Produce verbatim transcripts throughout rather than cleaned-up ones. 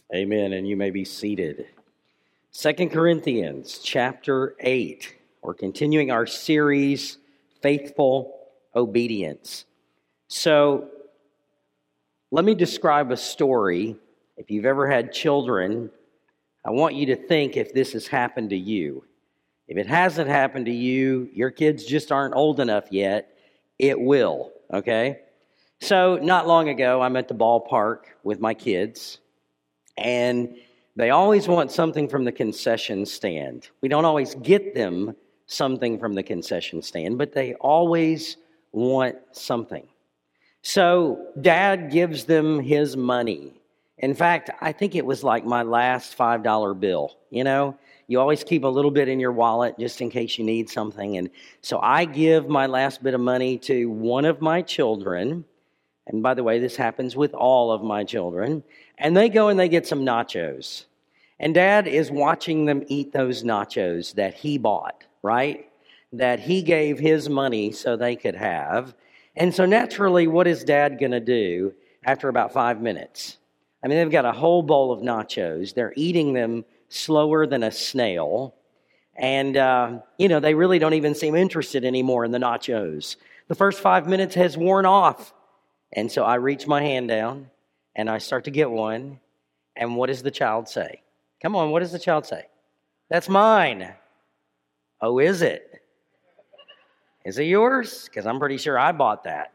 Amen, and you may be seated. Second Corinthians chapter eight. We're continuing our series, Faithful Obedience. So, let me describe a story. If you've ever had children, I want you to think if this has happened to you. If it hasn't happened to you, your kids just aren't old enough yet. It will, okay? So, not long ago, I'm at the ballpark with my kids, and they always want something from the concession stand. We don't always get them something from the concession stand, but they always want something. So Dad gives them his money. In fact, I think it was like my last five dollar bill. You know, you always keep a little bit in your wallet just in case you need something. And so I give my last bit of money to one of my children. And by the way, this happens with all of my children. And they go and they get some nachos. And Dad is watching them eat those nachos that he bought, right? That he gave his money so they could have. And so naturally, what is Dad going to do after about five minutes? I mean, they've got a whole bowl of nachos. They're eating them slower than a snail. And, uh, you know, they really don't even seem interested anymore in the nachos. The first five minutes has worn off. And so I reach my hand down and I start to get one. And what does the child say? Come on, what does the child say? That's mine. Oh, is it? Is it yours? Because I'm pretty sure I bought that.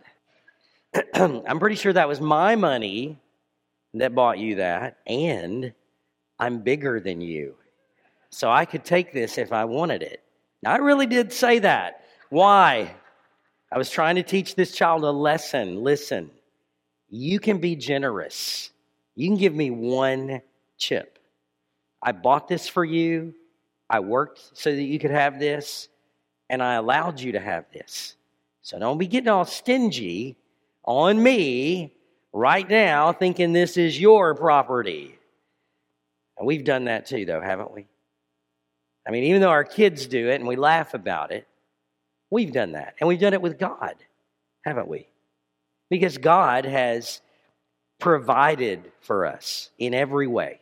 I'm pretty sure that was my money that bought you that. And I'm bigger than you. So I could take this if I wanted it. Now, I really did say that. Why? I was trying to teach this child a lesson. Listen, you can be generous. You can give me one chip. I bought this for you. I worked so that you could have this, and I allowed you to have this. So don't be getting all stingy on me right now thinking this is your property. And we've done that too, though, haven't we? I mean, even though our kids do it and we laugh about it, we've done that. And we've done it with God, haven't we? Because God has provided for us in every way.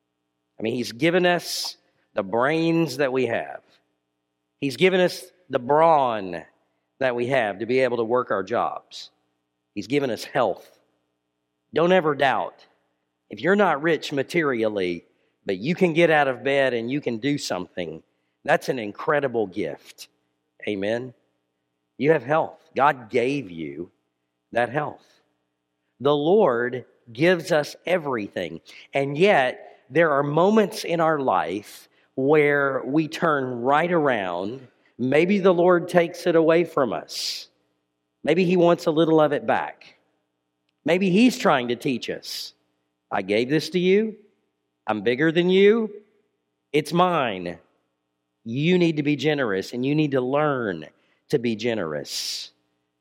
I mean, He's given us the brains that we have. He's given us the brawn that we have to be able to work our jobs. He's given us health. Don't ever doubt. If you're not rich materially, but you can get out of bed and you can do something, that's an incredible gift. Amen? You have health. God gave you that health. The Lord gives us everything. And yet, there are moments in our life where we turn right around. Maybe the Lord takes it away from us. Maybe He wants a little of it back. Maybe He's trying to teach us. I gave this to you. I'm bigger than you. It's mine. You need to be generous, and you need to learn to be generous.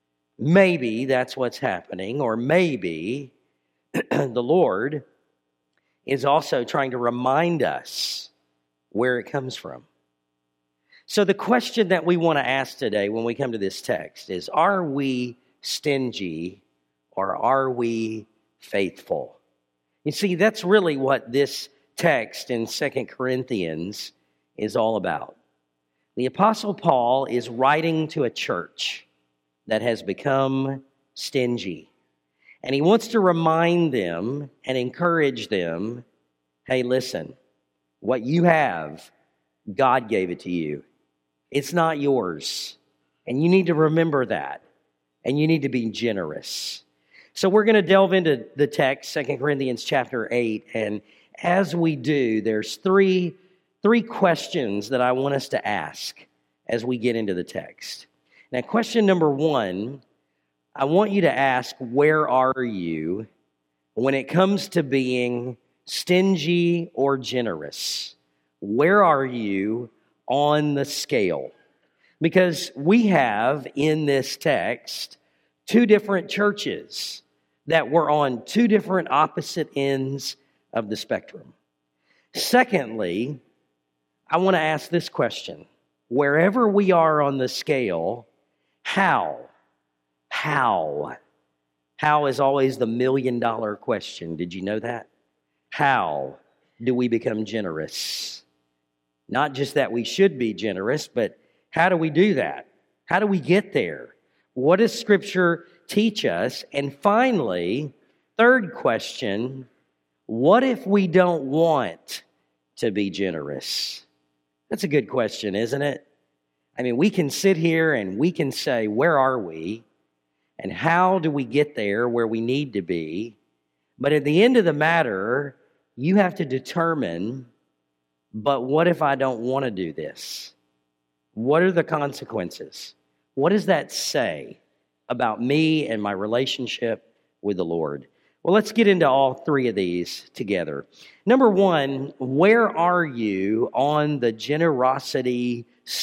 Maybe that's what's happening, or maybe the Lord is also trying to remind us where it comes from. So the question that we want to ask today when we come to this text is, are we stingy or are we faithful? You see, that's really what this text in Second Corinthians is all about. The Apostle Paul is writing to a church that has become stingy. And he wants to remind them and encourage them, hey, listen, what you have, God gave it to you. It's not yours. And you need to remember that. And you need to be generous. So we're going to delve into the text, Second Corinthians chapter eight. And as we do, there's three, three questions that I want us to ask as we get into the text. Now, question number one, I want you to ask, where are you when it comes to being stingy or generous? Where are you on the scale? Because we have in this text two different churches that were on two different opposite ends of the spectrum. Secondly, I want to ask this question. Wherever we are on the scale, how? How? How is always the million dollar question. Did you know that? How do we become generous? Not just that we should be generous, but how do we do that? How do we get there? What does Scripture teach us? And finally, third question, what if we don't want to be generous? That's a good question, isn't it? I mean, we can sit here and we can say, where are we? And how do we get there where we need to be? But at the end of the matter, you have to determine, but what if I don't want to do this? What are the consequences? What does that say about me and my relationship with the Lord? Well, let's get into all three of these together. Number one, where are you on the generosity,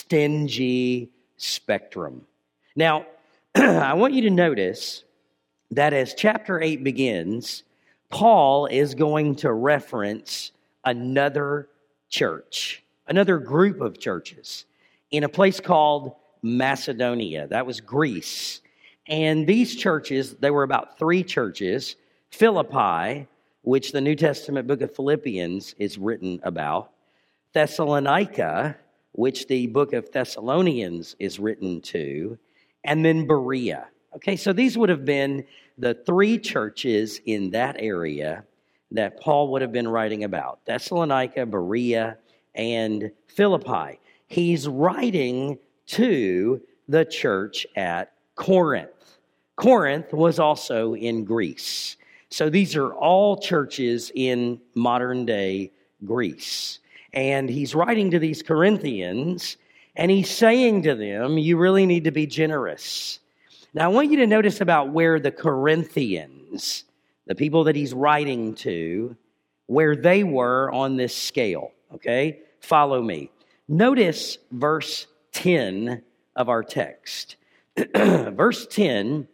stingy spectrum? Now, I want you to notice that as chapter eight begins, Paul is going to reference another church, another group of churches in a place called Macedonia. That was Greece. And these churches, there were about three churches: Philippi, which the New Testament book of Philippians is written about; Thessalonica, which the book of Thessalonians is written to; and then Berea. Okay, so these would have been the three churches in that area that Paul would have been writing about: Thessalonica, Berea, and Philippi. He's writing to the church at Corinth. Corinth was also in Greece. So these are all churches in modern-day Greece. And he's writing to these Corinthians, and he's saying to them, you really need to be generous. Now, I want you to notice about where the Corinthians, the people that he's writing to, where they were on this scale, okay? Follow me. Notice verse ten of our text. Verse ten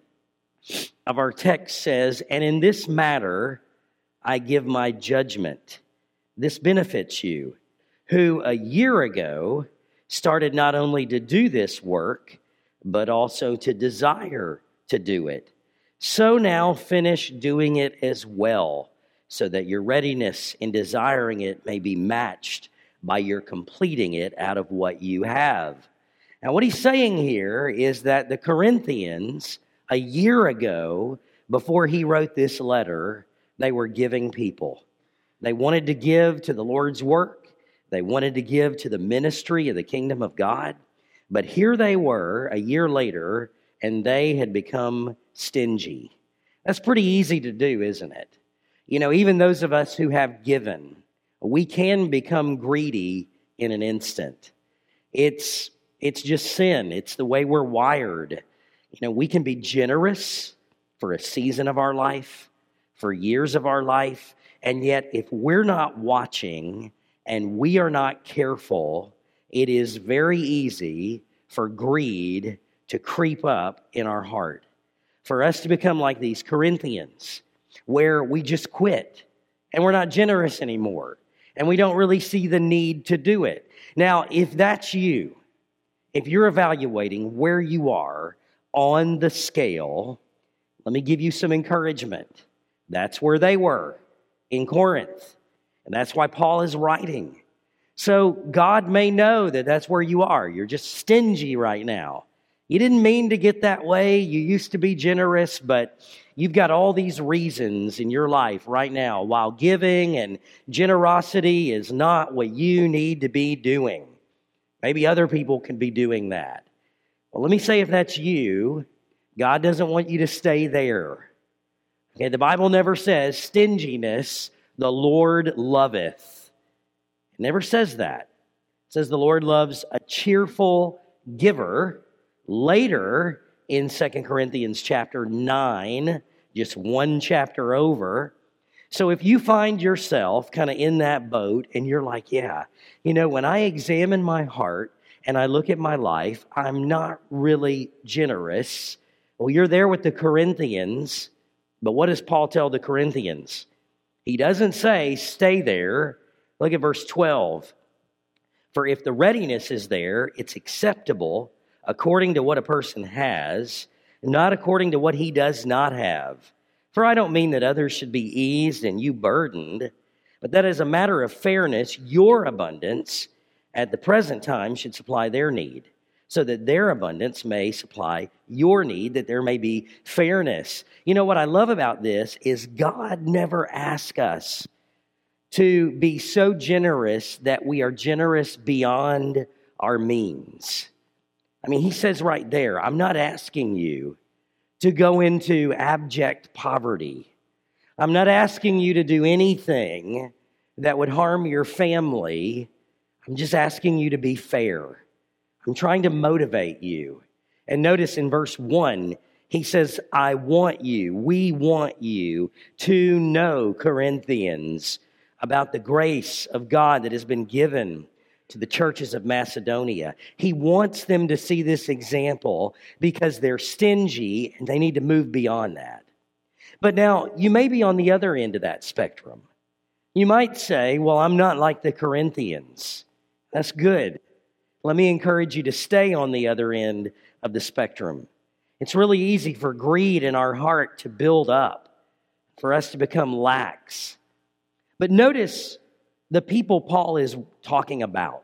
of our text says, and in this matter I give my judgment. This benefits you, who a year ago started not only to do this work, but also to desire to do it. So now finish doing it as well, so that your readiness in desiring it may be matched by your completing it out of what you have. Now, what he's saying here is that the Corinthians, a year ago, before he wrote this letter, they were giving people. They wanted to give to the Lord's work. They wanted to give to the ministry of the kingdom of God. But here they were a year later, and they had become stingy. That's pretty easy to do, isn't it? You know, even those of us who have given, we can become greedy in an instant. It's, it's just sin. It's the way we're wired. You know, we can be generous for a season of our life, for years of our life, and yet if we're not watching and we are not careful, it is very easy for greed to creep up in our heart. For us to become like these Corinthians, where we just quit and we're not generous anymore, and we don't really see the need to do it. Now, if that's you, if you're evaluating where you are on the scale, let me give you some encouragement. That's where they were in Corinth, and that's why Paul is writing. So God may know that that's where you are. You're just stingy right now. You didn't mean to get that way. You used to be generous, but you've got all these reasons in your life right now while giving and generosity is not what you need to be doing. Maybe other people can be doing that. Well, let me say if that's you, God doesn't want you to stay there. Okay, the Bible never says stinginess the Lord loveth. It never says that. It says the Lord loves a cheerful giver. Later in Second Corinthians chapter nine, just one chapter over. So if you find yourself kind of in that boat and you're like, yeah, you know, when I examine my heart and I look at my life, I'm not really generous. Well, you're there with the Corinthians, but what does Paul tell the Corinthians? He doesn't say, stay there. Look at verse twelve. For if the readiness is there, it's acceptable according to what a person has, not according to what he does not have. For I don't mean that others should be eased and you burdened, But that as a matter of fairness, your abundance at the present time should supply their need, so that their abundance may supply your need, that there may be fairness. You know what I love about this is God never asks us to be so generous that we are generous beyond our means. I mean, he says right there, I'm not asking you to go into abject poverty. I'm not asking you to do anything that would harm your family. I'm just asking you to be fair. I'm trying to motivate you. And notice in verse one, he says, I want you, we want you to know, Corinthians, about the grace of God that has been given to the churches of Macedonia. He wants them to see this example because they're stingy and they need to move beyond that. But now, you may be on the other end of that spectrum. You might say, well, I'm not like the Corinthians. That's good. Let me encourage you to stay on the other end of the spectrum. It's really easy for greed in our heart to build up, for us to become lax. But notice the people Paul is talking about,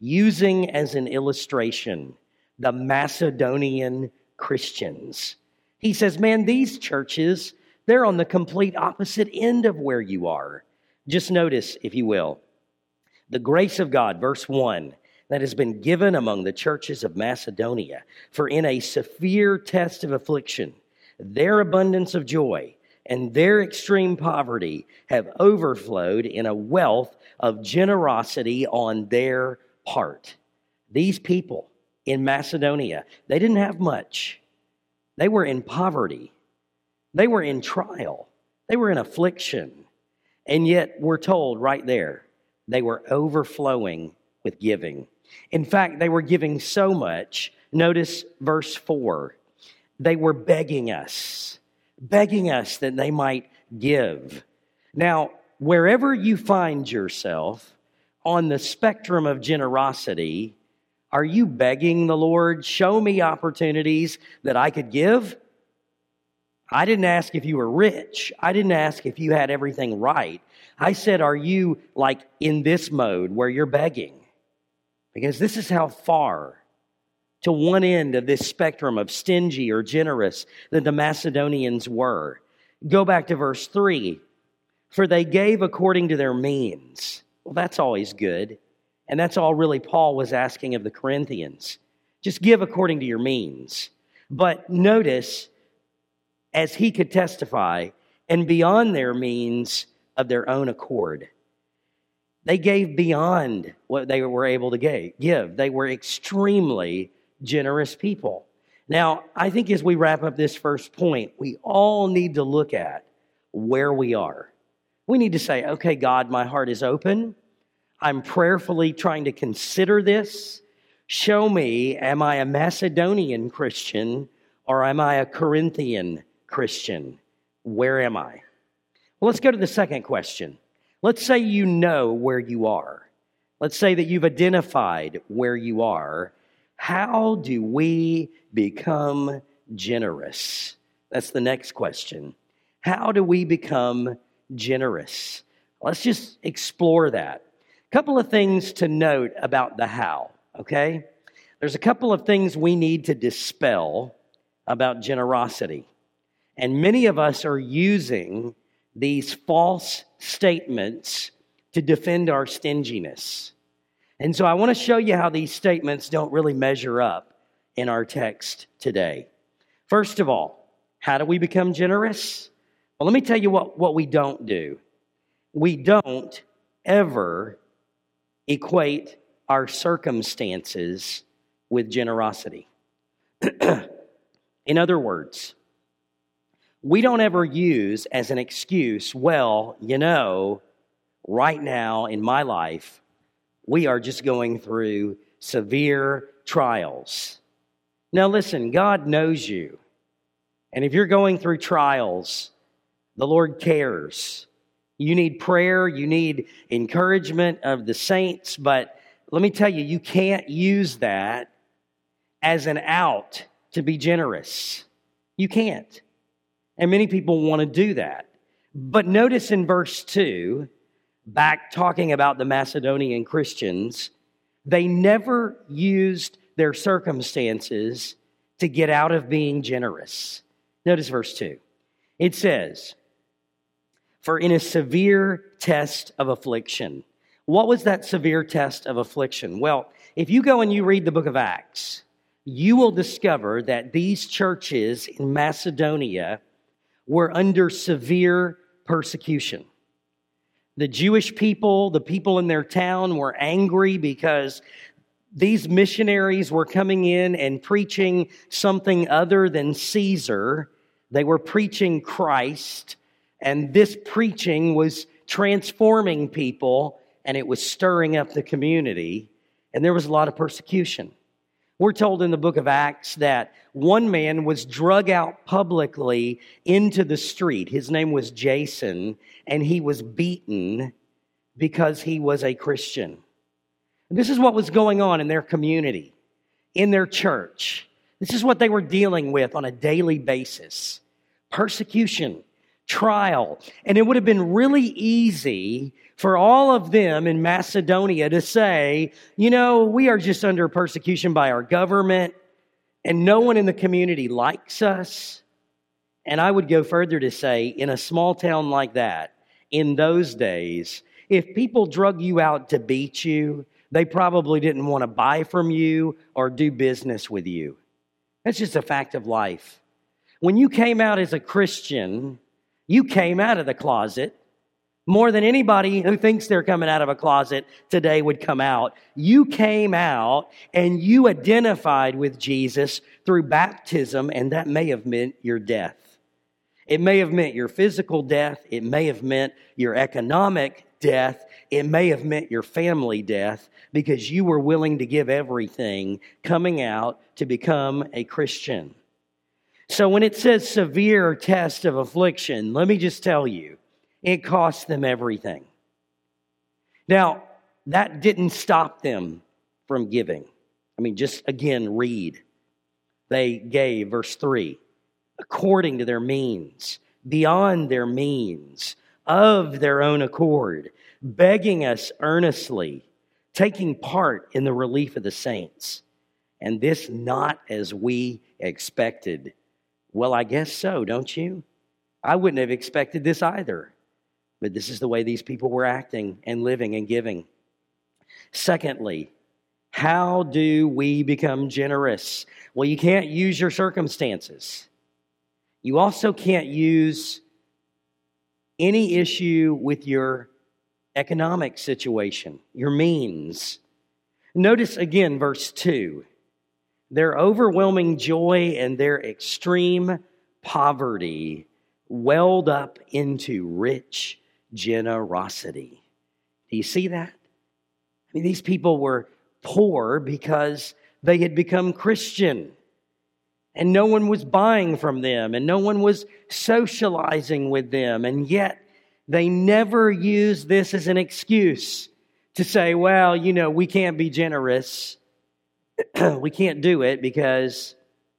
using as an illustration the Macedonian Christians. He says, man, these churches, they're on the complete opposite end of where you are. Just notice, if you will, the grace of God, verse one, that has been given among the churches of Macedonia, for in a severe test of affliction, their abundance of joy and their extreme poverty have overflowed in a wealth of generosity on their part. These people in Macedonia, they didn't have much. They were in poverty. They were in trial. They were in affliction. And yet we're told right there, they were overflowing with giving. In fact, they were giving so much. Notice verse four. They were begging us, begging us that they might give. Now, wherever you find yourself on the spectrum of generosity, are you begging the Lord, show me opportunities that I could give? I didn't ask if you were rich. I didn't ask if you had everything right. I said, are you like in this mode where you're begging? Because this is how far to one end of this spectrum of stingy or generous that the Macedonians were. Go back to verse three. For they gave according to their means. Well, that's always good. And that's all really Paul was asking of the Corinthians. Just give according to your means. But notice, as he could testify, and beyond their means of their own accord. They gave beyond what they were able to give. They were extremely generous people. Now, I think as we wrap up this first point, we all need to look at where we are. We need to say, okay, God, my heart is open. I'm prayerfully trying to consider this. Show me, am I a Macedonian Christian or am I a Corinthian Christian? Where am I? Well, let's go to the second question. Let's say you know where you are. Let's say that you've identified where you are. How do we become generous? That's the next question. How do we become generous? Let's just explore that. A couple of things to note about the how, okay? There's a couple of things we need to dispel about generosity. And many of us are using these false statements to defend our stinginess. And so I want to show you how these statements don't really measure up in our text today. First of all, how do we become generous? Well, let me tell you what, what we don't do. We don't ever equate our circumstances with generosity. In other words, we don't ever use as an excuse, well, you know, right now in my life, we are just going through severe trials. Now listen, God knows you. And if you're going through trials, the Lord cares. You need prayer, you need encouragement of the saints, but let me tell you, you can't use that as an out to be generous. You can't. And many people want to do that. But notice in verse two, back talking about the Macedonian Christians, they never used their circumstances to get out of being generous. Notice verse two. It says, "For in a severe test of affliction." What was that severe test of affliction? Well, if you go and you read the book of Acts, you will discover that these churches in Macedonia were under severe persecution. The Jewish people, the people in their town, were angry because these missionaries were coming in and preaching something other than Caesar. They were preaching Christ, and this preaching was transforming people, and it was stirring up the community, and there was a lot of persecution. We're told in the book of Acts that one man was drug out publicly into the street. His name was Jason, and he was beaten because he was a Christian. And this is what was going on in their community, in their church. This is what they were dealing with on a daily basis. Persecution, trial. And it would have been really easy for all of them in Macedonia to say, you know, we are just under persecution by our government, and no one in the community likes us. And I would go further to say, in a small town like that, in those days, if people drug you out to beat you, they probably didn't want to buy from you or do business with you. That's just a fact of life. When you came out as a Christian, you came out of the closet. More than anybody who thinks they're coming out of a closet today would come out. You came out and you identified with Jesus through baptism, and that may have meant your death. It may have meant your physical death. It may have meant your economic death. It may have meant your family death because you were willing to give everything coming out to become a Christian. So when it says severe test of affliction, let me just tell you, it cost them everything. Now, that didn't stop them from giving. I mean, just again, read. They gave, verse three, according to their means, beyond their means, of their own accord, begging us earnestly, taking part in the relief of the saints. And this not as we expected. Well, I guess so, don't you? I wouldn't have expected this either. But this is the way these people were acting and living and giving. Secondly, how do we become generous? Well, you can't use your circumstances. You also can't use any issue with your economic situation, your means. Notice again verse two. Their overwhelming joy and their extreme poverty welled up into rich generosity. Do you see that? I mean, these people were poor because they had become Christian, and no one was buying from them, and no one was socializing with them, and yet they never used this as an excuse to say, well, you know, we can't be generous. We can't do it because,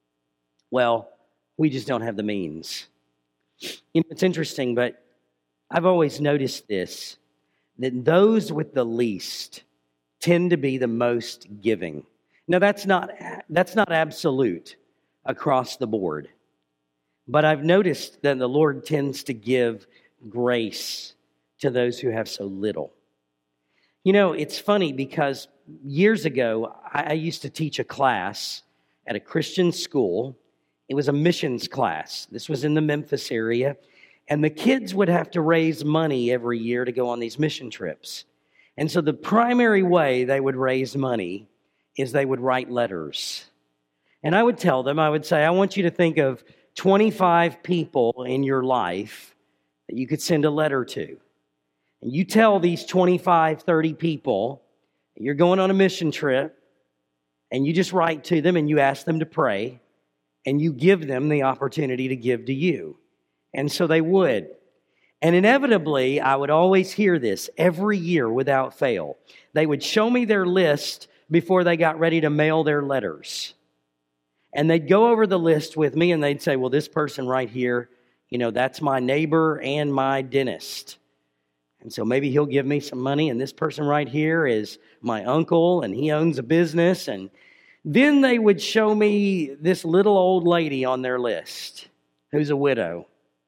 well, we just don't have the means. You know, it's interesting, but I've always noticed this, that those with the least tend to be the most giving. Now, that's not that's not absolute across the board, but I've noticed that the Lord tends to give grace to those who have so little. You know, it's funny because years ago, I used to teach a class at a Christian school. It was a missions class. This was in the Memphis area. And the kids would have to raise money every year to go on these mission trips. And so the primary way they would raise money is they would write letters. And I would tell them, I would say, I want you to think of twenty-five people in your life that you could send a letter to. And you tell these twenty-five, thirty people that you're going on a mission trip, and you just write to them and you ask them to pray, and you give them the opportunity to give to you. And so they would. And inevitably, I would always hear this every year without fail. They would show me their list before they got ready to mail their letters. And they'd go over the list with me and they'd say, well, this person right here, you know, that's my neighbor and my dentist. And so maybe he'll give me some money, and this person right here is my uncle, and he owns a business. And then they would show me this little old lady on their list who's a widow.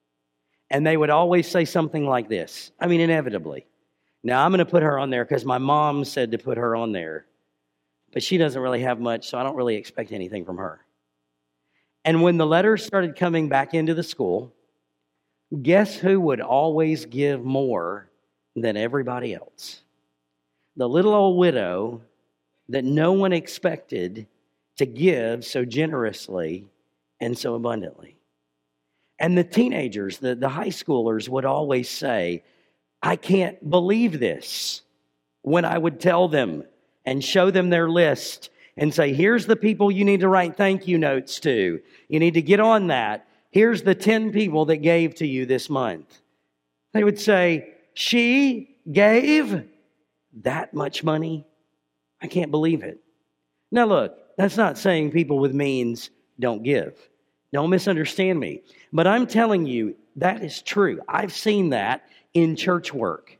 And they would always say something like this. I mean, inevitably. Now, I'm going to put her on there because my mom said to put her on there. But she doesn't really have much, so I don't really expect anything from her. And when the letters started coming back into the school, guess who would always give more than everybody else? The little old widow that no one expected to give so generously and so abundantly. And the teenagers, the, the high schoolers would always say, I can't believe this, when I would tell them and show them their list and say, here's the people you need to write thank you notes to. You need to get on that. Here's the ten people that gave to you this month. They would say, she gave that much money? I can't believe it. Now look, that's not saying people with means don't give. Don't misunderstand me. But I'm telling you, that is true. I've seen that in church work.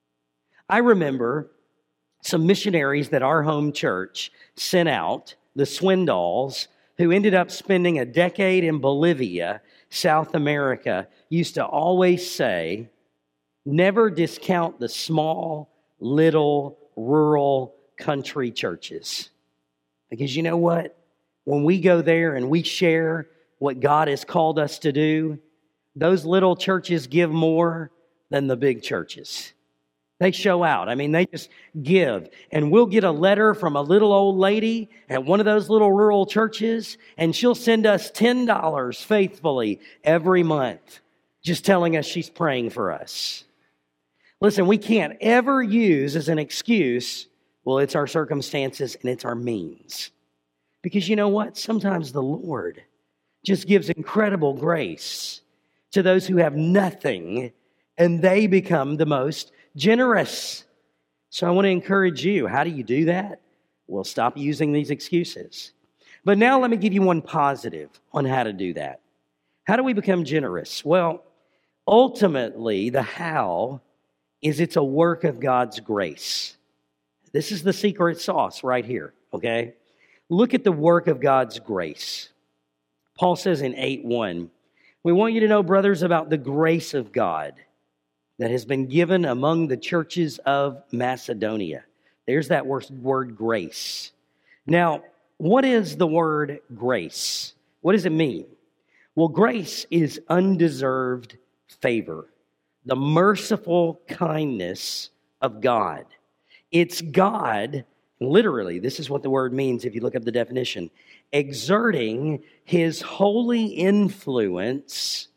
I remember some missionaries that our home church sent out, the Swindalls, who ended up spending a decade in Bolivia, South America, used to always say, never discount the small, little, rural country churches. Because you know what? When we go there and we share what God has called us to do, those little churches give more than the big churches. They show out. I mean, they just give. And we'll get a letter from a little old lady at one of those little rural churches, and she'll send us ten dollars faithfully every month, just telling us she's praying for us. Listen, we can't ever use as an excuse, well, it's our circumstances and it's our means. Because you know what? Sometimes the Lord just gives incredible grace to those who have nothing, and they become the most generous. So I want to encourage you. How do you do that? Well, stop using these excuses. But now let me give you one positive on how to do that. How do we become generous? Well, ultimately, the how is it's a work of God's grace. This is the secret sauce right here, okay? Look at the work of God's grace. Paul says in eight one, we want you to know, brothers, about the grace of God that has been given among the churches of Macedonia. There's that word grace. Now, what is the word grace? What does it mean? Well, grace is undeserved favor, the merciful kindness of God. It's God, literally, this is what the word means if you look up the definition, exerting his holy influence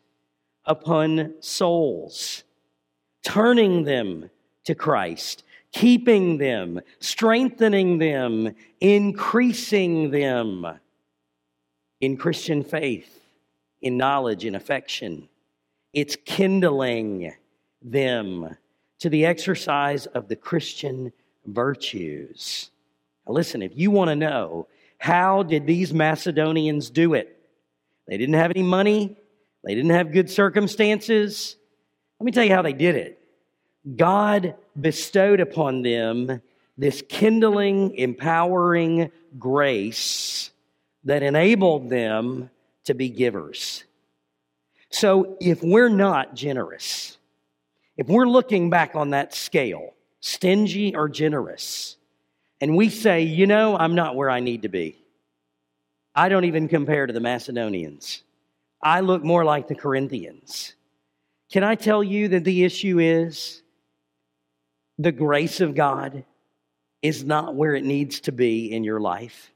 upon souls, turning them to Christ, keeping them, strengthening them, increasing them in Christian faith, in knowledge, in affection. It's kindling them to the exercise of the Christian virtues. Now listen, if you want to know, how did these Macedonians do it? They didn't have any money. They didn't have good circumstances. Let me tell you how they did it. God bestowed upon them this kindling, empowering grace that enabled them to be givers. So if we're not generous, if we're looking back on that scale, stingy or generous, and we say, you know, I'm not where I need to be. I don't even compare to the Macedonians. I look more like the Corinthians. Can I tell you that the issue is the grace of God is not where it needs to be in your life?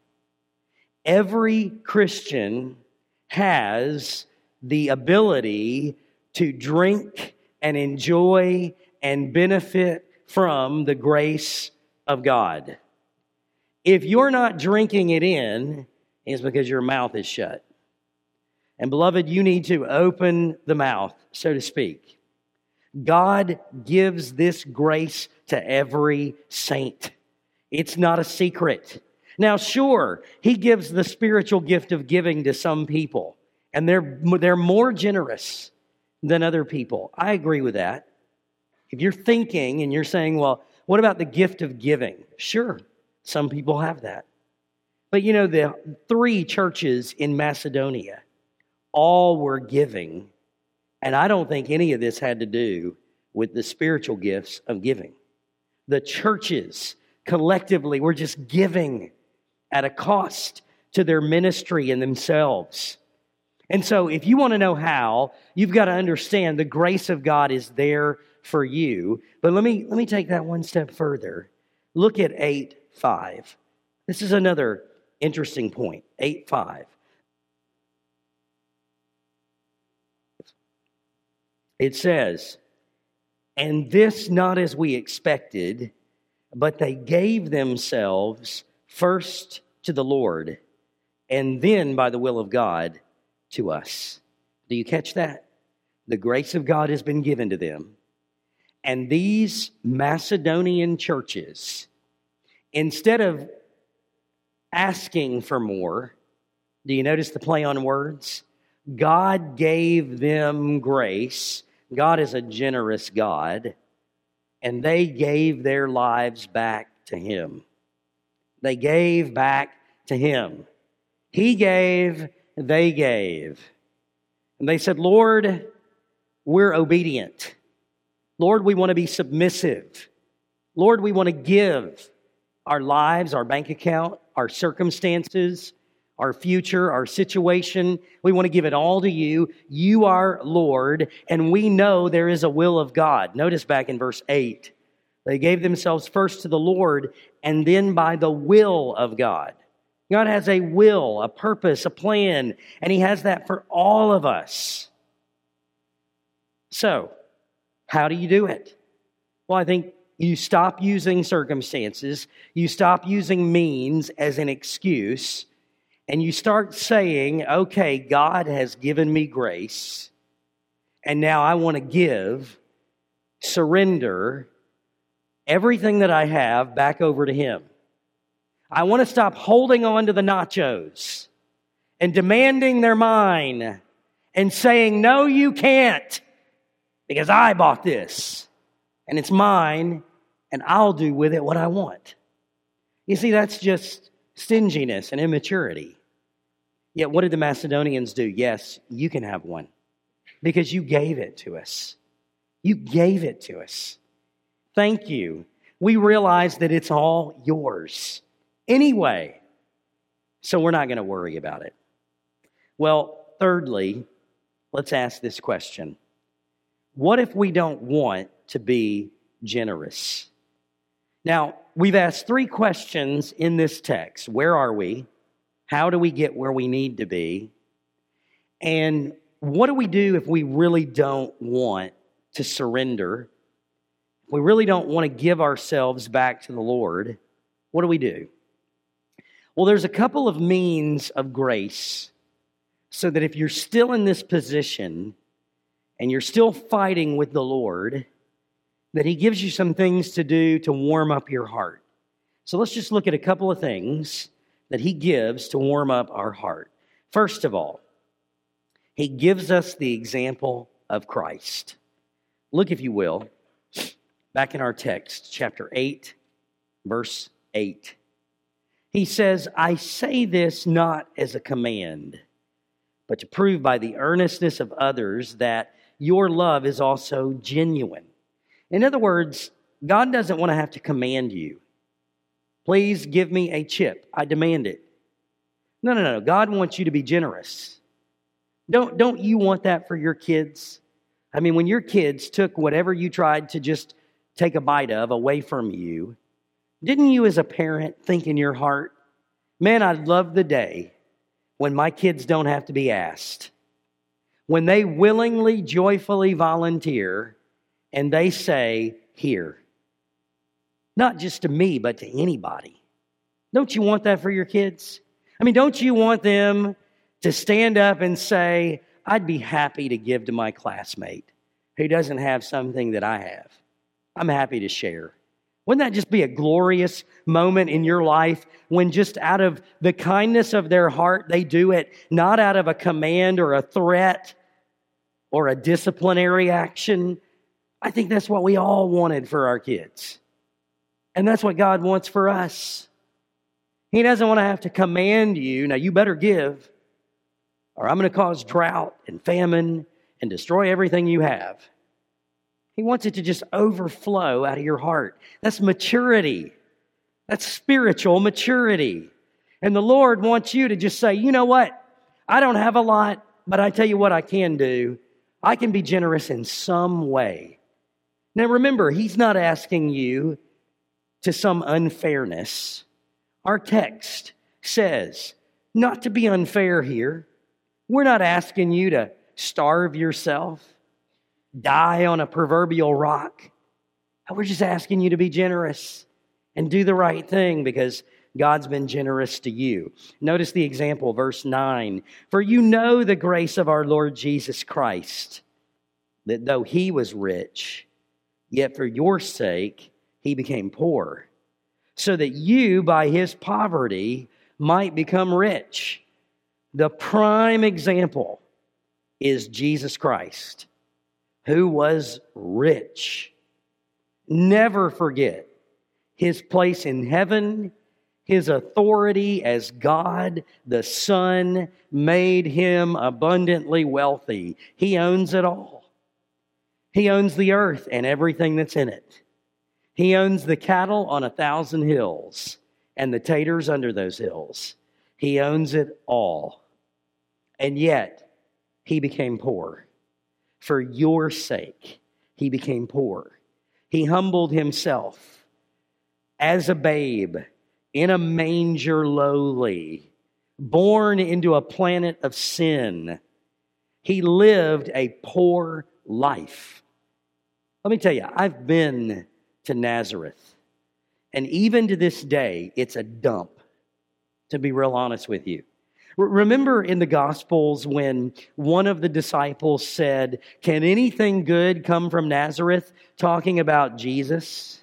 Every Christian has the ability to drink and enjoy and benefit from the grace of God. If you're not drinking it in, it's because your mouth is shut. And beloved, you need to open the mouth, so to speak. God gives this grace to every saint. It's not a secret. Now, sure, he gives the spiritual gift of giving to some people, and they're, they're more generous than other people. I agree with that. If you're thinking and you're saying, well, what about the gift of giving? Sure, some people have that. But you know, the three churches in Macedonia all were giving, and I don't think any of this had to do with the spiritual gifts of giving. The churches collectively were just giving at a cost to their ministry and themselves. And so if you want to know how, you've got to understand the grace of God is there for you. But let me let me take that one step further. Look at eight five. This is another interesting point. eight five. It says, "And this not as we expected, but they gave themselves first to the Lord, and then by the will of God to us." Do you catch that? The grace of God has been given to them. And these Macedonian churches, instead of asking for more, do you notice the play on words? God gave them grace. God is a generous God. And they gave their lives back to Him. They gave back to Him. He gave, they gave. And they said, Lord, we're obedient. Lord, we want to be submissive. Lord, we want to give our lives, our bank account, our circumstances, our future, our situation. We want to give it all to you. You are Lord, and we know there is a will of God. Notice back in verse eight, they gave themselves first to the Lord, and then by the will of God. God has a will, a purpose, a plan, and He has that for all of us. So, how do you do it? Well, I think you stop using circumstances, you stop using means as an excuse, and you start saying, okay, God has given me grace, and now I want to give, surrender everything that I have back over to Him. I want to stop holding on to the nachos and demanding they're mine and saying, no, you can't, because I bought this and it's mine and I'll do with it what I want. You see, that's just stinginess and immaturity. Yet what did the Macedonians do? Yes, you can have one because you gave it to us. You gave it to us. Thank you. We realize that it's all yours anyway, so we're not going to worry about it. Well, thirdly, let's ask this question. What if we don't want to be generous? Now, we've asked three questions in this text. Where are we? How do we get where we need to be? And what do we do if we really don't want to surrender? If we really don't want to give ourselves back to the Lord, what do we do? Well, there's a couple of means of grace so that if you're still in this position and you're still fighting with the Lord, that He gives you some things to do to warm up your heart. So let's just look at a couple of things that He gives to warm up our heart. First of all, He gives us the example of Christ. Look, if you will, back in our text, chapter eight, verse eight. He says, I say this not as a command, but to prove by the earnestness of others that your love is also genuine. In other words, God doesn't want to have to command you. Please give me a chip. I demand it. No, no, no. God wants you to be generous. Don't, don't you want that for your kids? I mean, when your kids took whatever you tried to just take a bite of away from you, didn't you as a parent think in your heart, man, I'd love the day when my kids don't have to be asked, when they willingly, joyfully volunteer and they say, here. Not just to me, but to anybody. Don't you want that for your kids? I mean, don't you want them to stand up and say, I'd be happy to give to my classmate who doesn't have something that I have. I'm happy to share. Wouldn't that just be a glorious moment in your life when just out of the kindness of their heart, they do it, not out of a command or a threat or a disciplinary action? I think that's what we all wanted for our kids. And that's what God wants for us. He doesn't want to have to command you, now you better give, or I'm going to cause drought and famine and destroy everything you have. He wants it to just overflow out of your heart. That's maturity. That's spiritual maturity. And the Lord wants you to just say, you know what? I don't have a lot, but I tell you what I can do. I can be generous in some way. Now remember, He's not asking you to some unfairness. Our text says not to be unfair here. We're not asking you to starve yourself, die on a proverbial rock. We're just asking you to be generous and do the right thing because God's been generous to you. Notice the example, verse nine. For you know the grace of our Lord Jesus Christ, that though He was rich, yet for your sake He became poor, so that you by His poverty might become rich. The prime example is Jesus Christ, who was rich. Never forget His place in heaven. His authority as God the Son made Him abundantly wealthy. He owns it all. He owns the earth and everything that's in it. He owns the cattle on a thousand hills and the taters under those hills. He owns it all. And yet, He became poor. For your sake, He became poor. He humbled Himself as a babe in a manger lowly, born into a planet of sin. He lived a poor life. Let me tell you, I've been to Nazareth, and even to this day, it's a dump, to be real honest with you. Remember in the Gospels when one of the disciples said, "Can anything good come from Nazareth?" talking about Jesus?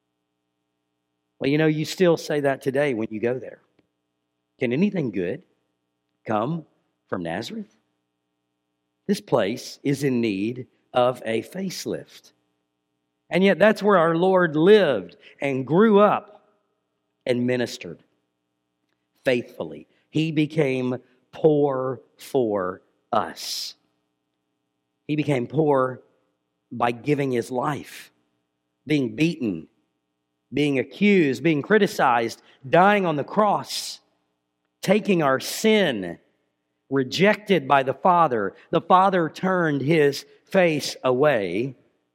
Well, you know, you still say that today when you go there. Can anything good come from Nazareth? This place is in need of a facelift. And yet that's where our Lord lived and grew up and ministered faithfully. He became poor for us. He became poor by giving His life, being beaten, being accused, being criticized, dying on the cross, taking our sin, rejected by the Father. The Father turned His face away.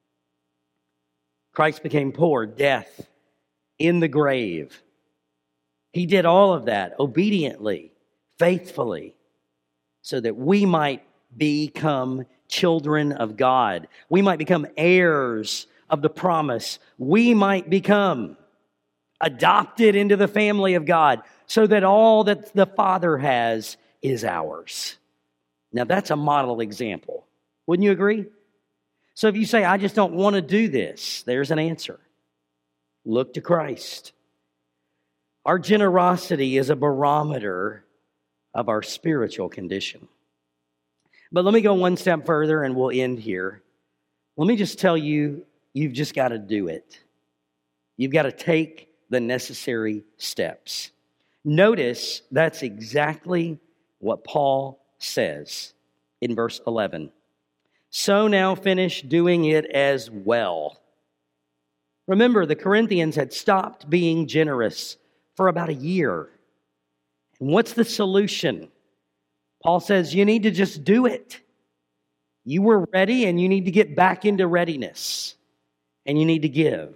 Christ became poor, death in the grave. He did all of that obediently, faithfully, so that we might become children of God. We might become heirs of the promise. We might become adopted into the family of God, so that all that the Father has is ours. Now that's a model example. Wouldn't you agree? So if you say, I just don't want to do this, there's an answer. Look to Christ. Our generosity is a barometer of our spiritual condition. But let me go one step further and we'll end here. Let me just tell you, you've just got to do it. You've got to take the necessary steps. Notice that's exactly what Paul says in verse eleven. So now finish doing it as well. Remember, the Corinthians had stopped being generous for about a year. And what's the solution? Paul says you need to just do it. You were ready and you need to get back into readiness. And you need to give.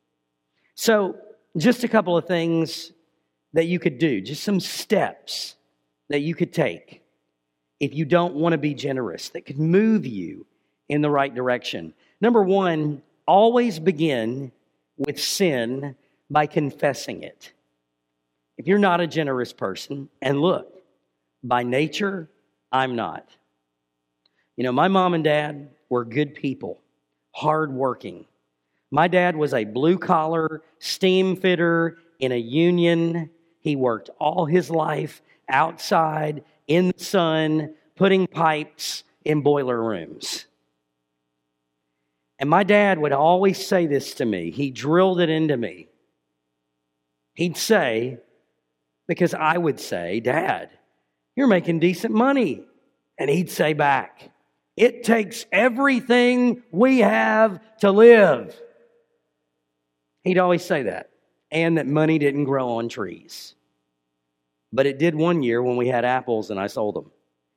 So, just a couple of things that you could do. Just some steps that you could take if you don't want to be generous, that could move you in the right direction. Number one, always begin with sin by confessing it. If you're not a generous person, and look, by nature, I'm not. You know, my mom and dad were good people, hardworking. My dad was a blue-collar steam fitter in a union. He worked all his life outside in the sun, putting pipes in boiler rooms. And my dad would always say this to me. He drilled it into me. He'd say, because I would say, Dad, you're making decent money. And he'd say back, it takes everything we have to live. He'd always say that. And that money didn't grow on trees. But it did one year when we had apples and I sold them.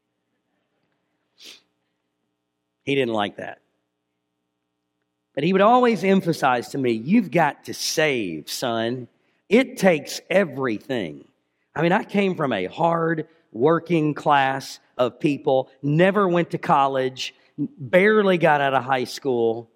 He didn't like that. But he would always emphasize to me, you've got to save, son. It takes everything. I mean, I came from a hard working class of people, never went to college, barely got out of high school.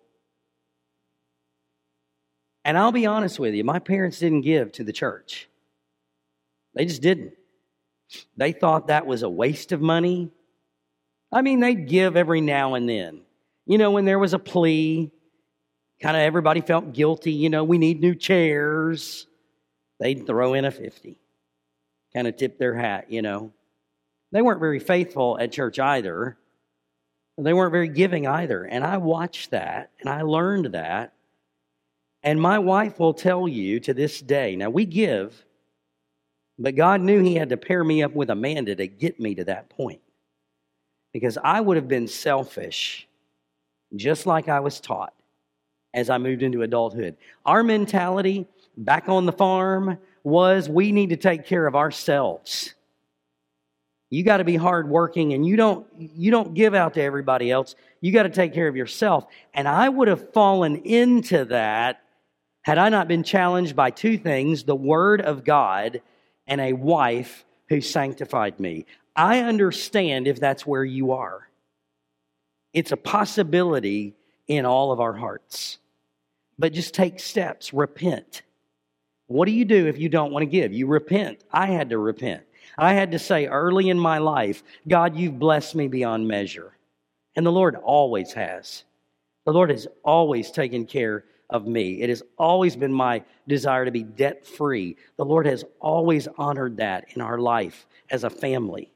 And I'll be honest with you, my parents didn't give to the church. They just didn't. They thought that was a waste of money. I mean, they'd give every now and then. You know, when there was a plea, kind of everybody felt guilty. You know, we need new chairs. They'd throw in a fifty. Kind of tip their hat, you know. They weren't very faithful at church either. They weren't very giving either. And I watched that, and I learned that. And my wife will tell you to this day, now we give, but God knew He had to pair me up with Amanda to get me to that point. Because I would have been selfish, just like I was taught as I moved into adulthood. Our mentality back on the farm was we need to take care of ourselves. You got to be hardworking, and you don't you don't give out to everybody else. You got to take care of yourself. And I would have fallen into that had I not been challenged by two things, the Word of God and a wife who sanctified me. I understand if that's where you are. It's a possibility in all of our hearts. But just take steps. Repent. What do you do if you don't want to give? You repent. I had to repent. I had to say early in my life, God, you've blessed me beyond measure. And the Lord always has. The Lord has always taken care of me. It has always been my desire to be debt-free. The Lord has always honored that in our life as a family.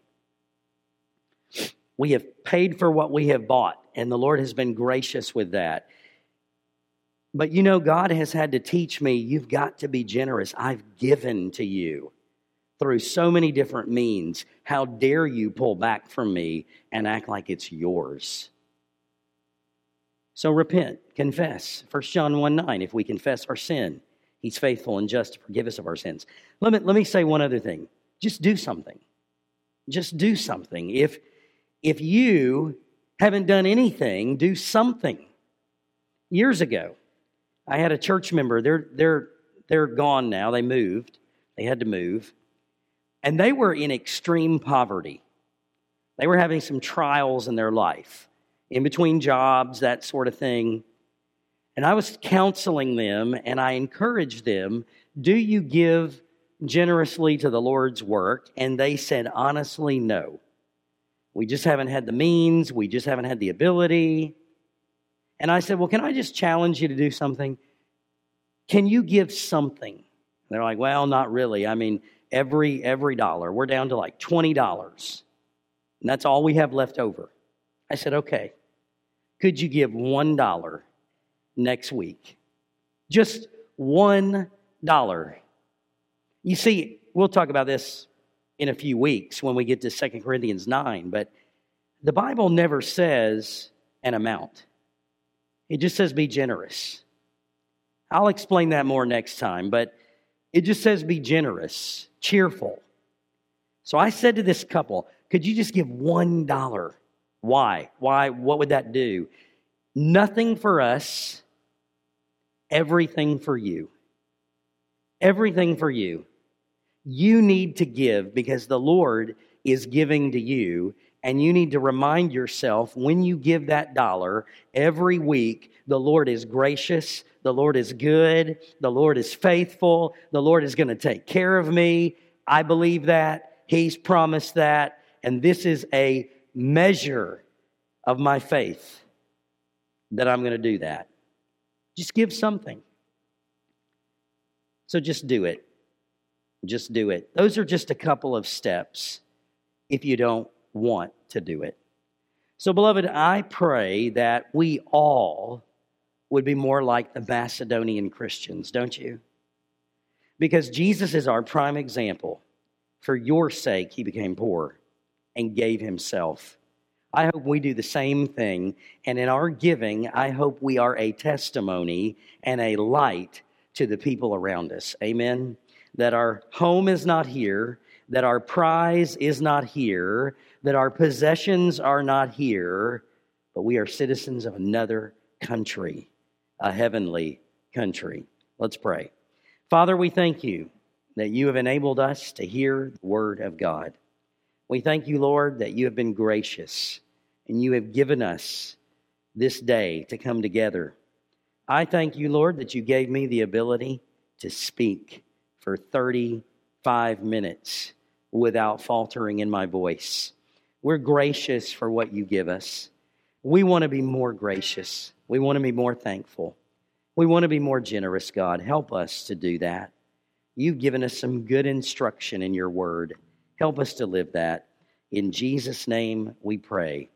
We have paid for what we have bought, and the Lord has been gracious with that. But you know, God has had to teach me, you've got to be generous. I've given to you through so many different means. How dare you pull back from me and act like it's yours? So repent, confess. First John one nine, if we confess our sin, He's faithful and just to forgive us of our sins. Let me, let me say one other thing. Just do something. Just do something. If, if you haven't done anything, do something. Years ago, I had a church member. They're, they're, they're gone now. They moved. They had to move. And they were in extreme poverty. They were having some trials in their life, in between jobs, that sort of thing. And I was counseling them, and I encouraged them, do you give generously to the Lord's work? And they said, honestly, no. We just haven't had the means. We just haven't had the ability. And I said, well, can I just challenge you to do something? Can you give something? And they're like, well, not really. I mean, every every dollar. We're down to like twenty dollars. And that's all we have left over. I said, okay. Could you give one dollar next week? Just one dollar. You see, we'll talk about this in a few weeks when we get to Second Corinthians nine, but the Bible never says an amount. It just says be generous. I'll explain that more next time, but it just says be generous, cheerful. So I said to this couple, could you just give one dollar? Why? Why? What would that do? Nothing for us, everything for you. Everything for you. You need to give because the Lord is giving to you, and you need to remind yourself when you give that dollar every week, the Lord is gracious, the Lord is good, the Lord is faithful, the Lord is going to take care of me. I believe that. He's promised that, and this is a measure of my faith that I'm going to do that. Just give something. So just do it. Just do it. Those are just a couple of steps if you don't want to do it. So, beloved, I pray that we all would be more like the Macedonian Christians, don't you? Because Jesus is our prime example. For your sake, he became poor and gave himself. I hope we do the same thing. And in our giving, I hope we are a testimony and a light to the people around us. Amen? That our home is not here, that our prize is not here, that our possessions are not here, but we are citizens of another country, a heavenly country. Let's pray. Father, we thank you that you have enabled us to hear the word of God. We thank you, Lord, that you have been gracious and you have given us this day to come together. I thank you, Lord, that you gave me the ability to speak for thirty-five minutes without faltering in my voice. We're gracious for what you give us. We want to be more gracious. We want to be more thankful. We want to be more generous, God. Help us to do that. You've given us some good instruction in your word. Help us to live that. In Jesus' name we pray.